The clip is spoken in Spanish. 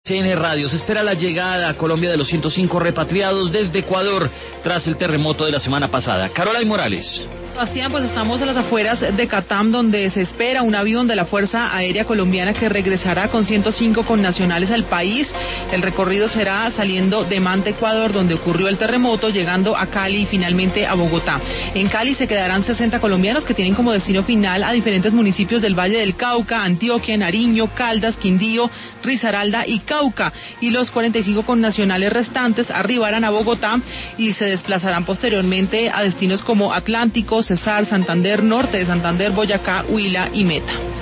CN Radio, se espera la llegada a Colombia de los 105 repatriados desde Ecuador tras el terremoto de la semana pasada. Caroline Morales. Sebastián, pues estamos a las afueras de Catam, donde se espera un avión de la Fuerza Aérea Colombiana que regresará con 105 connacionales al país. El recorrido será saliendo de Manta, Ecuador, donde ocurrió el terremoto, llegando a Cali y finalmente a Bogotá. En Cali se quedarán 60 colombianos que tienen como destino final a diferentes municipios del Valle del Cauca, Antioquia, Nariño, Caldas, Quindío, Risaralda y Cauca. Y los 45 connacionales restantes arribarán a Bogotá y se desplazarán posteriormente a destinos como Atlántico, Cesar, Santander, Norte de Santander, Boyacá, Huila y Meta.